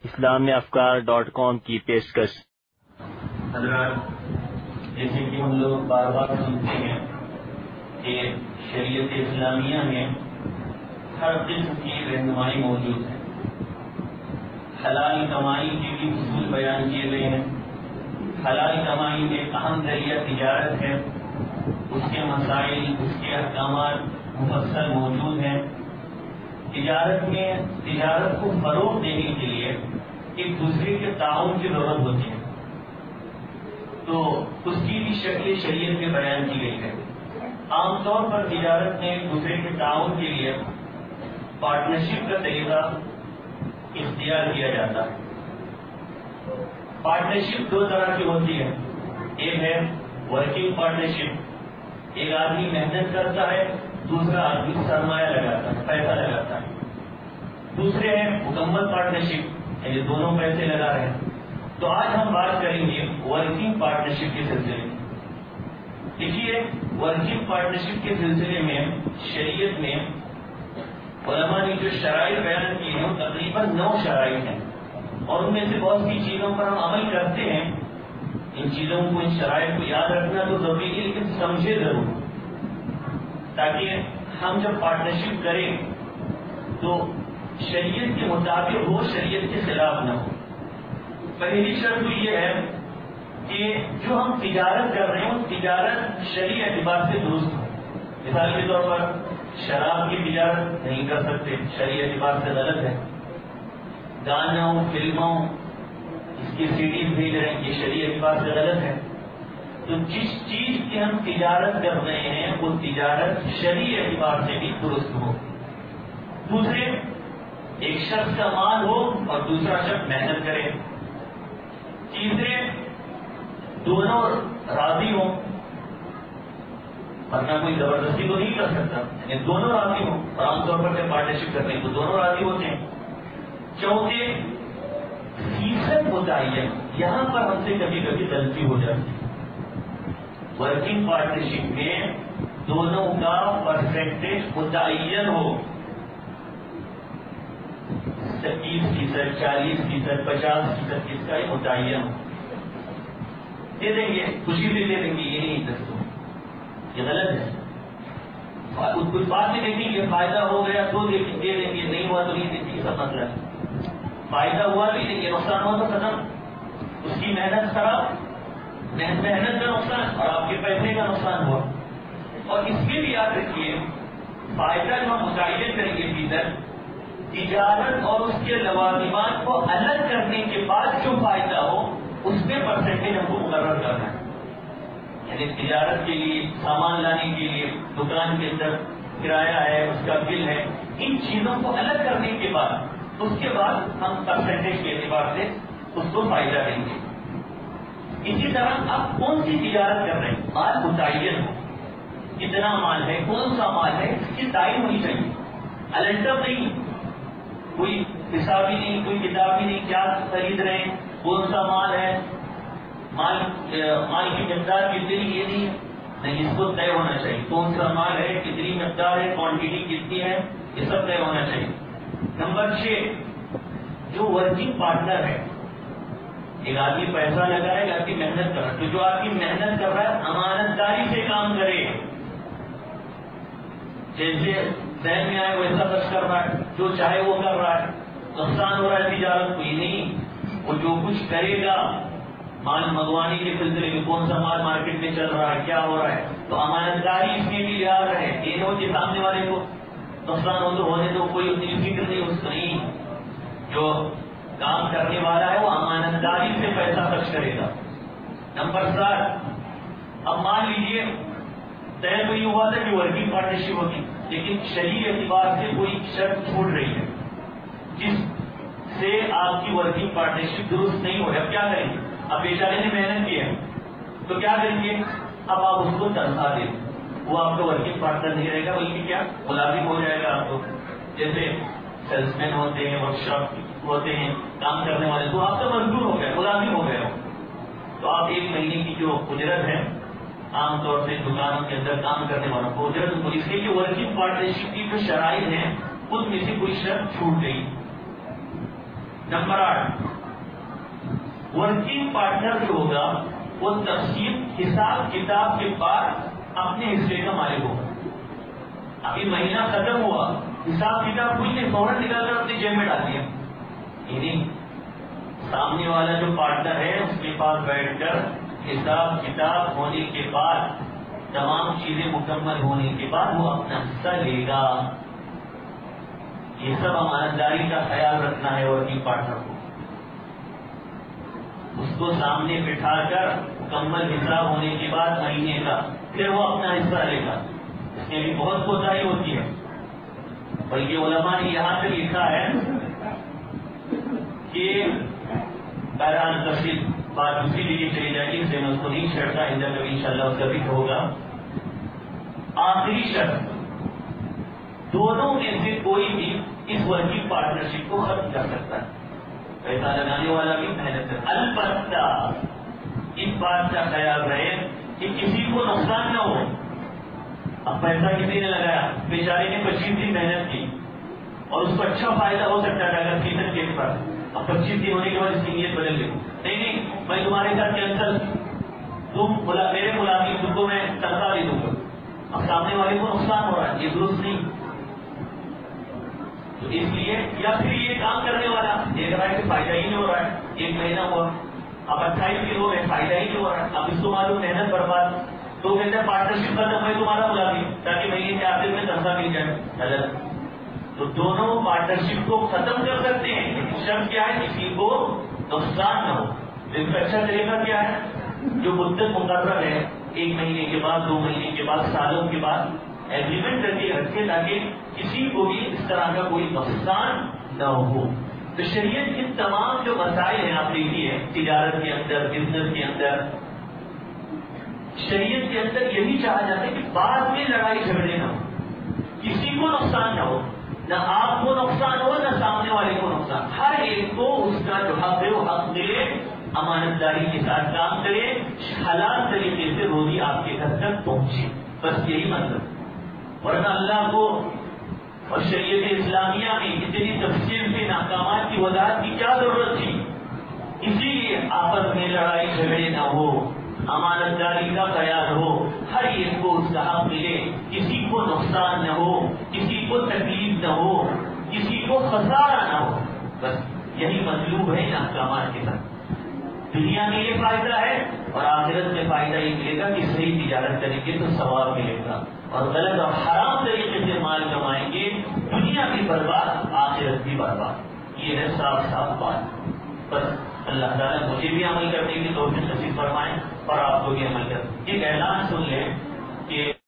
islamafkar.com کی پیشکش۔ حضرات، جیسے کہ ہم لوگ بار بار سنتے ہیں کہ شریعت اسلامیہ میں ہر قسم کی رہنمائی موجود ہے۔ حلال کمائی کے بھی اصول بیان کیے گئے ہیں۔ حلال کمائی میں اہم ذریعہ تجارت ہے، اس کے مسائل، اس کے احکامات مفصل موجود ہیں۔ تجارت کو فروغ دینے کے لیے ایک دوسرے کے تعاون کی ضرورت ہوتی ہے، تو اس کی بھی شکل شریعت میں بیان کی گئی ہے۔ عام طور پر تجارت میں ایک دوسرے کے تعاون کے لیے پارٹنرشپ کا طریقہ اختیار کیا جاتا ہے۔ پارٹنرشپ دو طرح کی ہوتی ہے، ایک ہے ورکنگ پارٹنرشپ، ایک آدمی محنت کرتا ہے، دوسرا آدمی سرمایہ لگاتا ہے، پیسہ لگاتا ہے۔ دوسرے ہے مکمل پارٹنرشپ، یعنی دونوں پیسے لگا رہے ہیں۔ تو آج ہم بات کریں گے ورکنگ پارٹنرشپ کے سلسلے میں۔ دیکھیے، ورکنگ پارٹنرشپ کے سلسلے میں شریعت میں علماء نے جو شرائط بیان کی ہیں وہ تقریباً 9 شرائط ہیں، اور ان میں سے بہت سی چیزوں پر ہم عمل کرتے ہیں۔ ان چیزوں کو، ان شرائط کو یاد رکھنا تو ضروری ہے، لیکن سمجھے ضرور، تاکہ ہم جب پارٹنرشپ کریں تو شریعت کے مطابق ہو، شریعت کے خلاف نہ ہو۔ پہلی شرط تو یہ ہے کہ جو ہم تجارت کر رہے ہیں وہ تجارت شرعی اعتبار سے درست ہو۔ مثال کے طور پر شراب کی تجارت نہیں کر سکتے، شرعی اعتبار سے غلط ہے۔ گانوں، فلموں، اس کی سیڈیز بھیج رہے ہیں، یہ شرعی اعتبار سے غلط ہے۔ تو جس چیز کی ہم تجارت کر رہے ہیں وہ تجارت شرعی اعتبار سے بھی درست ہو۔ دوسرے، ایک شخص کا مال ہو اور دوسرا شخص محنت کرے۔ تیسرے، دونوں راضی ہوں، ورنہ کوئی زبردستی تو نہیں کر سکتا، یعنی دونوں راضی ہوں، اور عام طور پر جب پارٹنرشپ کرتے ہیں تو دونوں راضی ہوتے ہیں۔ چوتھے، فیصد متعین، یہاں پر ہم سے کبھی کبھی غلطی ہو جاتی ہے۔ ورکنگ پارٹنرشپ میں دونوں کا پرسنٹیج متعین ہو، 30%، 40%، 50%، اس کا متعین ہو۔ دے دیں گے، خوشی سے دے دیں گے، یہ نہیں دستوں، یہ غلط ہے۔ کچھ بات میں دیکھیں گے، فائدہ ہو گیا تو دے دیں گے، نہیں ہوا تو نہیں دیں گے، سب مسئلہ ہے۔ فائدہ ہوا بھی دیں گے، نقصان ہوا تو ختم۔ اس کی محنت خراب، محنت کا نقصان اور آپ کے پیسے کا نقصان ہوا۔ اور اس میں بھی یاد رکھیے، فائدہ جو ہم متعین کریں گے فیصد، تجارت اور اس کے لوازمات کو الگ کرنے کے بعد جو فائدہ ہو اس میں پرسنٹیج ہم کو مقرر کرنا ہے۔ یعنی تجارت کے لیے، سامان لانے کے لیے، دکان کے اندر کرایہ ہے، اس کا بل ہے، ان چیزوں کو الگ کرنے کے بعد اس کے بعد ہم پرسنٹیج کے اعتبار سے اس کو فائدہ دیں گے۔ اسی طرح آپ کون سی تجارت کر رہے ہیں، مال متعین ہو، کتنا مال ہے، کون سا مال ہے، اس کی تعین ہونی چاہیے۔ الٹر نہیں، کوئی حساب ہی نہیں، کوئی کتاب ہی نہیں، کیا خرید رہے ہیں، کون سا مال ہے، مال کی مقدار کتنی، یہ نہیں، اس کو طے ہونا چاہیے۔ کون سا مال ہے، کتنی مقدار ہے، کوانٹٹی کتنی ہے، یہ سب طے ہونا چاہیے۔ نمبر 6، جو ورکنگ پارٹنر ہے، ایک آدمی پیسہ لگائے، ایک آدمی محنت کر رہا ہے، تو جو آدمی محنت کر رہا ہے امانت داری سے کام کرے، جیسے ذہن میں آئے ویسا خرچ کر رہا ہے، جو چاہے وہ کر رہا ہے، نقصان ہو رہا ہے تجارت کو، یہ نہیں، وہ جو کچھ کرے گا مال منگوانے کے سلسلے میں، کون سا مال مارکیٹ میں چل رہا ہے، کیا ہو رہا ہے، تو امانت داری اس میں بھی لحاظ ہے، یہ ہو کہ سامنے والے کو نقصان ہو تو ہونے دو، کوئی اتنی فکر نہیں اس کو، نہیں، جو کام کرنے والا ہے وہ امانت داری سے پیسہ خرچ کرے گا۔ نمبر 7، اب مان لیجیے طے تو یہ ہوا تھا کہ ورکنگ پارٹنرشپ ہوگی، لیکن شرعی اعتبار سے کوئی شرط چھوٹ رہی ہے جس سے آپ کی ورکنگ پارٹنرشپ درست نہیں ہو رہی، اب کیا کریں گے؟ اب بیچارے نے محنت کی ہے تو کیا کریں گے؟ اب آپ اس کو تنخواہ دیں، وہ آپ کا ورکنگ پارٹنر نہیں رہے گا، بلکہ کیا ملازم ہو جائے گا آپ کو۔ جیسے سیلس مین ہوتے ہیں، ورک شاپ ہوتے ہیں، کام کرنے والے، تو آپ کا مزدور ہو گیا، ملازم ہو گیا۔ تو آپ 1 مہینے کی جو اجرت ہے، عام طور سے دکانوں کے اندر کام کرنے والوں کو اجرت، تو اس لیے کہ ورکنگ پارٹنرشپ کی جو شرائط ہیں ان میں سے کوئی شرط چھوٹ گئی۔ نمبر 8، ورکنگ پارٹنر جو ہوگا وہ تقسیم حساب کتاب کے بعد اپنے حصے کا مالک ہوگا. ابھی مہینہ ختم ہوا، حساب کتاب کچھ نہیں، فوراً نکال کر اپنی جیب میں ڈال دیا. یہ نہیں، سامنے والا جو پارٹنر ہے اس کے پاس بیٹھ کر حساب کتاب ہونے کے بعد، تمام چیزیں مکمل ہونے کے بعد وہ اپنا حصہ لے گا. یہ سب امانتداری کا خیال رکھنا ہے ورکنگ پارٹنر کو. اس کو سامنے بٹھا کر مکمل حساب ہونے کے بعد مہینے کا پھر وہ اپنا حصہ لے گا. اس میں بھی بہت کوتاہی ہوتی ہے، بلکہ علماء نے یہاں سے لکھا ہے کہ بہرحال تفصیل بات دوسری جگہ چلی جائے گی، اس سے میں اس کو نہیں چھیڑتا، اندر کبھی انشاءاللہ اس کا ذکر ہوگا. آخری شرط، دونوں میں سے کوئی بھی اس ورکنگ پارٹنرشپ کو ختم کر سکتا ہے. پیسہ لگانے والا بھی محنت کرتا، البتہ اس بات کا خیال رہے کہ کسی کو نقصان نہ ہو. اب پیسہ کسی نے لگایا، بیچارے نے 25 دن محنت کی اور اس کو اچھا فائدہ ہو سکتا ہے اگر سیزن کے پر. اب 25 دن ہونے کے بعد اس کی نیت بدل گئی، نہیں میں تمہارے ساتھ کینسل، تم میرے ملازم، تم کو میں تنخواہ دے دوں گا. اب سامنے والے کو نقصان ہو رہا ہے، یہ درست نہیں. تو اس لیے یا پھر یہ کام کرنے والا دیکھ رہا ہے کہ فائدہ ہی نہیں ہو رہا ہے، 1 مہینہ ہوا، اب 28 دن ہو گئے، فائدہ ہی نہیں ہو رہا ہے. اب اس کو معلوم محنت برباد، تو کہتے ہیں پارٹنرشپ ختم ہے تمہارا ملازم، تاکہ مہینے کے آخر میں تنخواہ مل جائے. غلط. تو دونوں پارٹنرشپ کو ختم کر سکتے ہیں، لیکن شرط کیا ہے؟ کسی کو نقصان نہ ہو. اس کا اچھا طریقہ کیا ہے؟ جو مدت مقرر ہے، 1 مہینے کے بعد، 2 مہینے کے بعد، سالوں کے بعد ایگریمنٹ کر کے رکھے تاکہ کسی کو بھی اس طرح کا کوئی نقصان نہ ہو. تو شریعت ان تمام جو مسائل ہیں آپ دیکھیے، تجارت کے اندر، بزنس کے اندر، شریعت کے اندر یہی چاہا جاتا ہے کہ بعد میں لڑائی جھگڑے نہ ہو، کسی کو نقصان نہ ہو، نہ آپ کو نقصان ہو نہ سامنے والے کو نقصان. ہر ایک کو اس کا جو حق ہے وہ حق ملے، امانتداری کے ساتھ کام کرے، حلال طریقے سے روزی آپ کے گھر تک پہنچے. بس یہی مطلب. ورنہ اللہ کو اور شریعت اسلامیہ میں اتنی تفصیل سے احکامات کی وضاحت کی کیا ضرورت تھی؟ اسی لیے آپس میں لڑائی جھگڑے نہ ہو، امانتداری کا خیال ہو، ہر ایک کو اس کا حق ملے، کسی کو نقصان نہ ہو، کسی کو تکلیف نہ ہو، کسی کو خسارہ نہ ہو. بس یہی مطلوب ہے ان احکامات کے ساتھ. دنیا میں یہ فائدہ ہے اور آخرت میں فائدہ یہ ملے گا کہ صحیح تجارت کریں گے تو ثواب ملے گا، اور غلط اور حرام طریقے سے مال کمائیں گے، دنیا بھی برباد، آخرت بھی برباد. یہ ہے صاف صاف بات. بس اللہ تعالیٰ مجھے بھی عمل کرنے کی توفیق نصیب فرمائیں اور آپ کو بھی عمل کریں. ایک اعلان سن لیں کہ